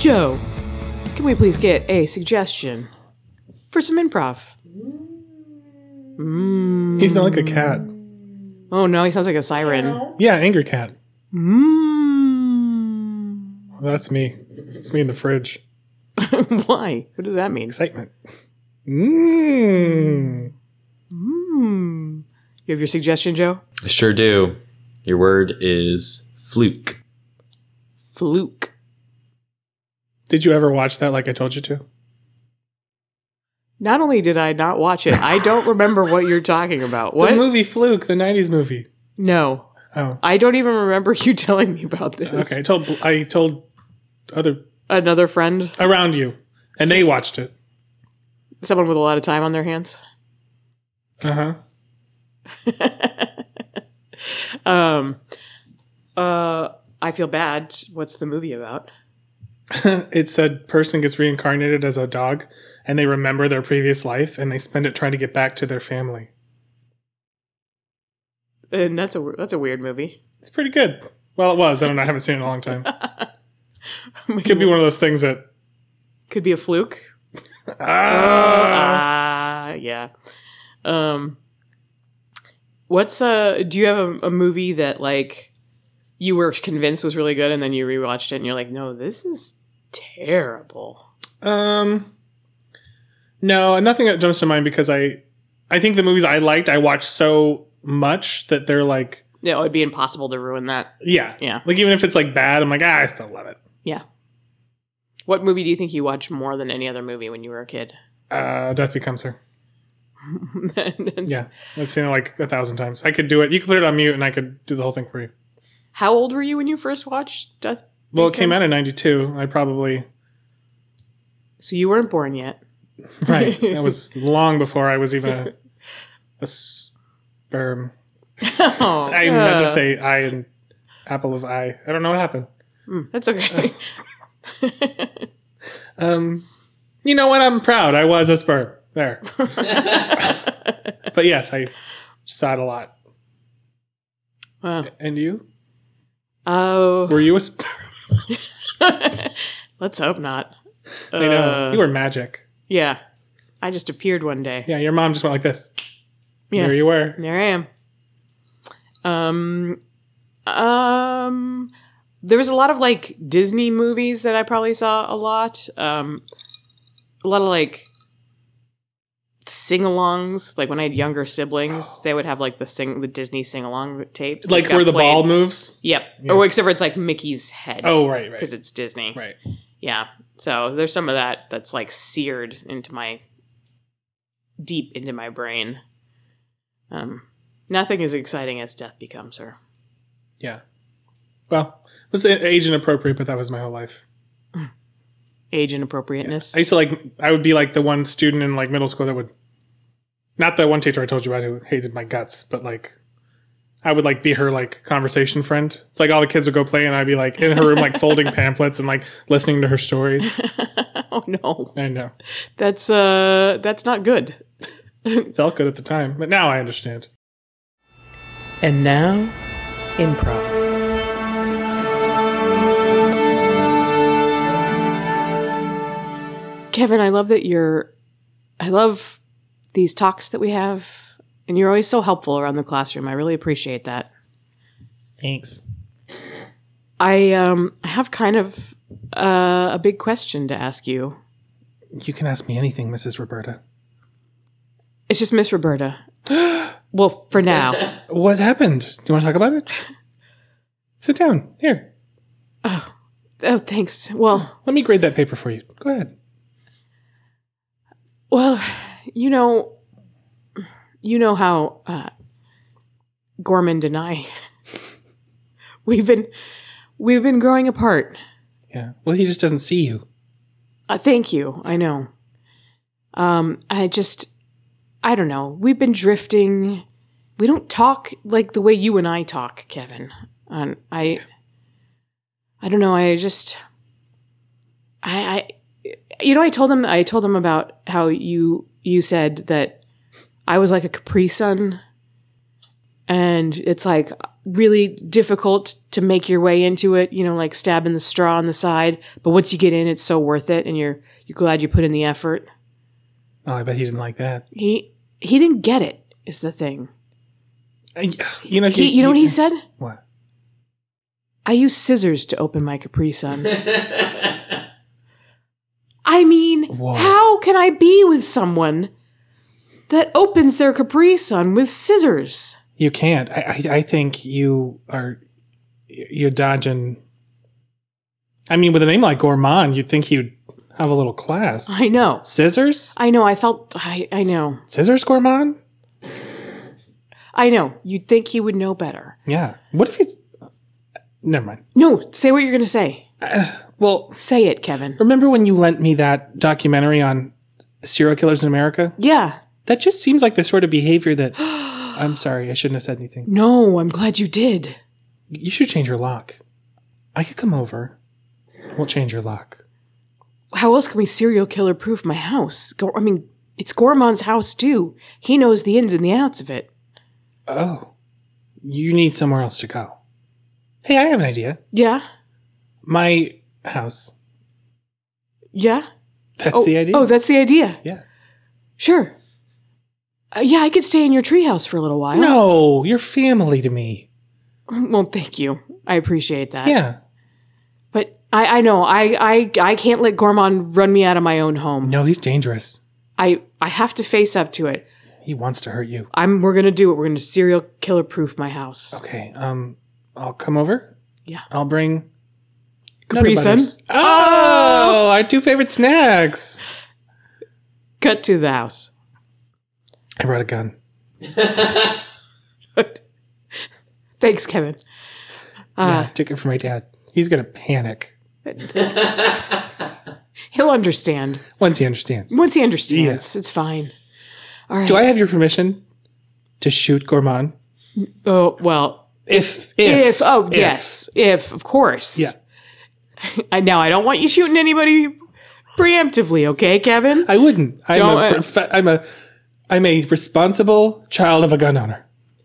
Joe, can we please get a suggestion for some improv? He sounds like a cat. Oh no, he sounds like a siren. Yeah, angry cat. That's me. It's me in the fridge. Why? What does that mean? Excitement. You have your suggestion, Joe? I sure do. Your word is fluke. Fluke. Did you ever watch that like I told you to? Not only did I not watch it, I don't remember what you're talking about. What? The movie Fluke, the 90s movie. No. Oh. I don't even remember you telling me about this. Okay, I told Another friend? around you, and they watched it. Someone with a lot of time on their hands? Uh-huh. I feel bad. What's the movie about? It's a person gets reincarnated as a dog, and they remember their previous life, and they spend it trying to get back to their family. And that's a weird movie. It's pretty good. Well, it was. I don't know. I haven't seen it in a long time. It could be one of those things that... Could be a fluke. Yeah. Do you have a movie that like you were convinced was really good and then you rewatched it and you're like, no, this is terrible? No, nothing that jumps to mind because I think the movies I liked, I watched so much that they're like... Yeah, it would be impossible to ruin that. Yeah. Yeah. Like even if it's like bad, I'm like, I still love it. Yeah. What movie do you think you watched more than any other movie when you were a kid? Death Becomes Her. Yeah. I've seen it like 1,000 times. I could do it. You could put it on mute and I could do the whole thing for you. How old were you when you first watched Death? Well, it came out in 92. I probably... So you weren't born yet. Right. That was long before I was even a sperm. Oh, I meant to say I and apple of eye. I don't know what happened. That's okay. You know what? I'm proud. I was a sperm. There. But yes, I saw it a lot. Wow. And you? Oh. Were you a sperm? Let's hope not. I know. You were magic. Yeah. I just appeared one day. Yeah, your mom just went like this. Yeah. There you were. There I am. There was a lot of like Disney movies that I probably saw a lot. A lot of like sing-alongs. Like when I had younger siblings, they would have like the Disney sing-along tapes. Like where the ball moves? Yep. Yeah. Or except for it's like Mickey's head. Oh, right. Because it's Disney. Right. Yeah. So there's some of that that's like seared deep into my brain. Nothing as exciting as Death Becomes Her. Yeah. Well, it was age inappropriate, but that was my whole life. Age inappropriateness. I used to I would be like the one student in like middle school that would, not the one teacher I told you about who hated my guts, but like, I would like be her like conversation friend. It's like all the kids would go play and I'd be like in her room, like folding pamphlets and like listening to her stories. Oh no. I know. That's not good. Felt good at the time, but now I understand. And now, improv. Kevin, I love these talks that we have, and you're always so helpful around the classroom. I really appreciate that. Thanks. I have kind of a big question to ask you. You can ask me anything, Mrs. Roberta. It's just Miss Roberta. Well, for now. What happened? Do you want to talk about it? Sit down. Here. Oh, thanks. Well, let me grade that paper for you. Go ahead. Well, you know how Gormand and I we've been growing apart. Yeah. Well, he just doesn't see you. Thank you. I know. I don't know. We've been drifting. We don't talk like the way you and I talk, Kevin. I don't know. I told him about how you said that I was like a Capri Sun, and it's like really difficult to make your way into it, like stabbing the straw on the side. But once you get in, it's so worth it, and you're glad you put in the effort. Oh, I bet he didn't like that. He didn't get it, is the thing. You know, You know what he said? What? I use scissors to open my Capri Sun. I mean, Whoa. how can I be with someone that opens their Capri Sun with scissors? You can't. I think you're dodging. I mean, with a name like Gourmand, you'd think he'd have a little class. I know. Scissors? I know. I know. Scissors Gourmand? I know. You'd think he would know better. Yeah. What if he's... Never mind. No, say what you're going to say. Well, Say it, Kevin. remember when you lent me that documentary on serial killers in America? Yeah. That just seems like the sort of behavior that... I'm sorry, I shouldn't have said anything. No, I'm glad you did. You should change your lock. I could come over. We'll change your lock. How else can we serial killer proof my house? It's Gourmand's house too. He knows the ins and the outs of it. Oh. You need somewhere else to go. Hey, I have an idea. Yeah? My house. Yeah? That's the idea? Oh, that's the idea. Yeah. Sure. Yeah, I could stay in your treehouse for a little while. No, you're family to me. Well, thank you. I appreciate that. Yeah. But I know. I can't let Gourmand run me out of my own home. No, he's dangerous. I have to face up to it. He wants to hurt you. We're gonna do it. We're gonna serial killer proof my house. Okay, I'll come over. Yeah. I'll bring Capri Nutter Sun? Butters. Oh, our two favorite snacks. Cut to the house. I brought a gun. Thanks, Kevin. Yeah, took it from my dad. He's gonna panic He'll understand. once he understands. Once he understands, it's fine. All right. Do I have your permission to shoot Gourmand? Oh, well. If Yes. If, of course. Yeah. Now, I don't want you shooting anybody preemptively, okay, Kevin? I wouldn't. Don't- I'm a responsible child of a gun owner.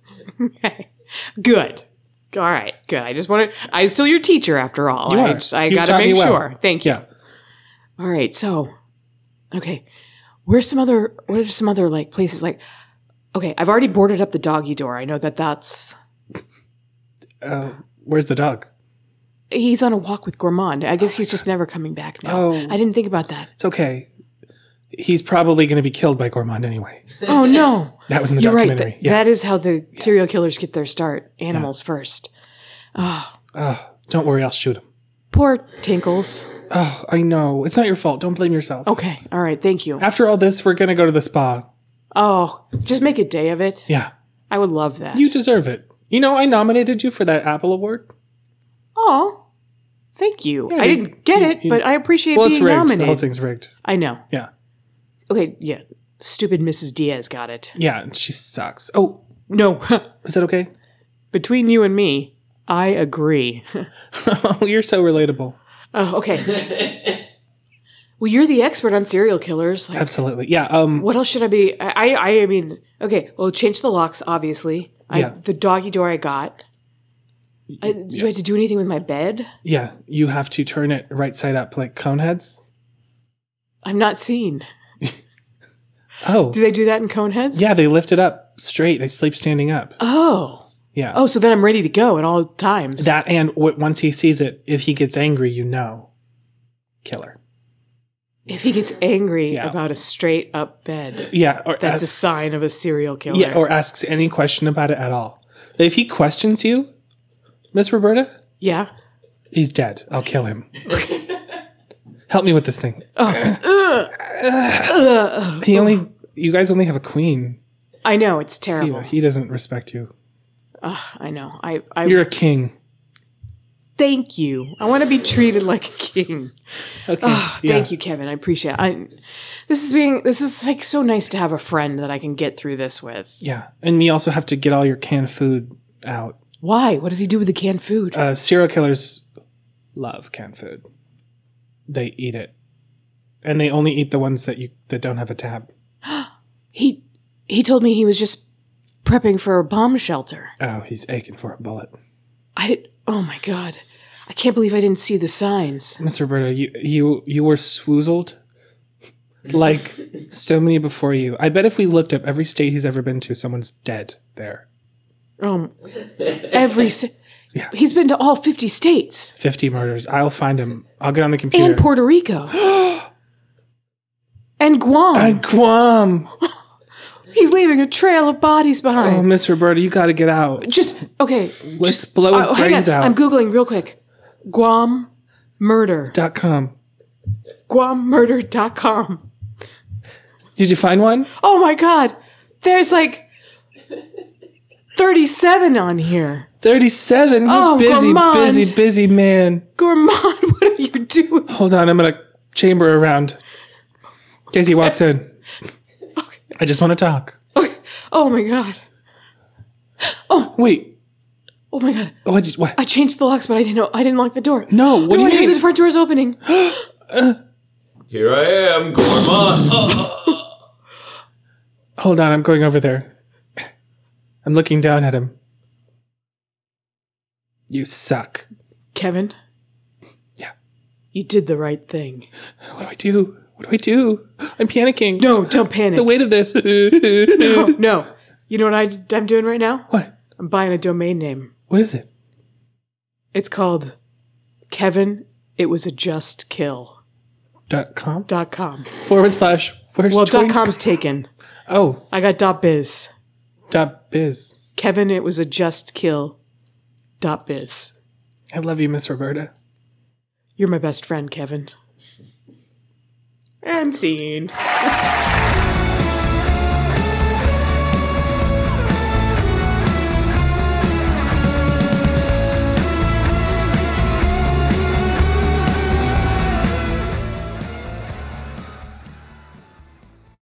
Good. All right, good. I'm still your teacher after all. You are. I You've gotta taught me make well. sure. Thank you. Yeah. All right, so, okay. What are some other like places like, okay, I've already boarded up the doggy door. I know that's, Where's the dog? he's on a walk with Gourmand. I guess he's just never coming back now. Oh. I didn't think about that. It's okay. He's probably going to be killed by Gourmand anyway. Oh, no. That was in the You're right. documentary. Yeah. That is how the serial killers get their start. Animals first. Don't worry, I'll shoot him. Poor Tinkles. Oh, I know. It's not your fault. Don't blame yourself. Okay. All right. Thank you. After all this, we're going to go to the spa. Oh, just make a day of it. Yeah. I would love that. You deserve it. You know, I nominated you for that Apple Award. Oh, thank you. Yeah, I didn't get it, but I appreciate Well, it's being rigged. nominated. The whole thing's rigged. I know. Yeah. Okay. Yeah. Stupid Mrs. Diaz got it. Yeah, she sucks. Oh, No. is that okay? Between you and me, I agree. Oh, you're so relatable. Oh, okay. Well, you're the expert on serial killers. Like, Absolutely. Yeah. what else should I be? I mean, okay. Well, change the locks, obviously. Yeah. The doggy door I got. Do I have to do anything with my bed? Yeah. You have to turn it right side up like cone heads. I'm not seen. Oh. Do they do that in Coneheads? Yeah, they lift it up straight. They sleep standing up. Oh. Yeah. Oh, so then I'm ready to go at all times. That and once he sees it, if he gets angry, you know. Killer. If he gets angry Yeah. about a straight up bed, Yeah. Or that's a asks- sign of a serial killer. Yeah, or asks any question about it at all. If he questions you, Miss Roberta, Yeah. he's dead. I'll kill him. Help me with this thing. You guys only have a queen. I know, it's terrible. He doesn't respect you. I know. I You're a king. thank you. I want to be treated like a king. Okay. Thank you, Kevin. I appreciate it. This is like so nice to have a friend that I can get through this with. Yeah. And we also have to get all your canned food out. Why? What does he do with the canned food? Serial killers love canned food. They eat it. And they only eat the ones that don't have a tab. He told me he was just prepping for a bomb shelter. Oh, he's aching for a bullet. Oh my God. I can't believe I didn't see the signs. Miss Roberta, you were swoozled like so many before you. I bet if we looked up every state he's ever been to, someone's dead there. Yeah. He's been to all 50 states. 50 murders. I'll find him. I'll get on the computer. And Puerto Rico. And Guam. And Guam. He's leaving a trail of bodies behind. Oh, Miss Roberta, you got to get out. Let's blow his brains out. I'm Googling real quick. Guam murder. .com. GuamMurder.com. Did you find one? Oh my God. There's like 37 on here. 37? Oh, busy man. Gourmand, what are you doing? Hold on, I'm going to chamber around. Casey walks in. Okay. I just want to talk. Okay. Oh my God. Oh. Wait. Oh my God. What? I changed the locks, but I didn't lock the door. No, what do you mean? I hear the front door's opening. Here I am, Gourmand. Hold on, I'm going over there. I'm looking down at him. You suck. Kevin? Yeah. You did the right thing. What do I do? I'm panicking. No, don't panic. The weight of this. No. You know what I'm doing right now? What? I'm buying a domain name. What is it? It's called Kevin, It Was a Just Kill. .com? .com. / where's .com's taken. Oh. I got .biz. .biz. Kevin, It Was a Just Kill. .biz. I love you, Miss Roberta. You're my best friend, Kevin. And scene.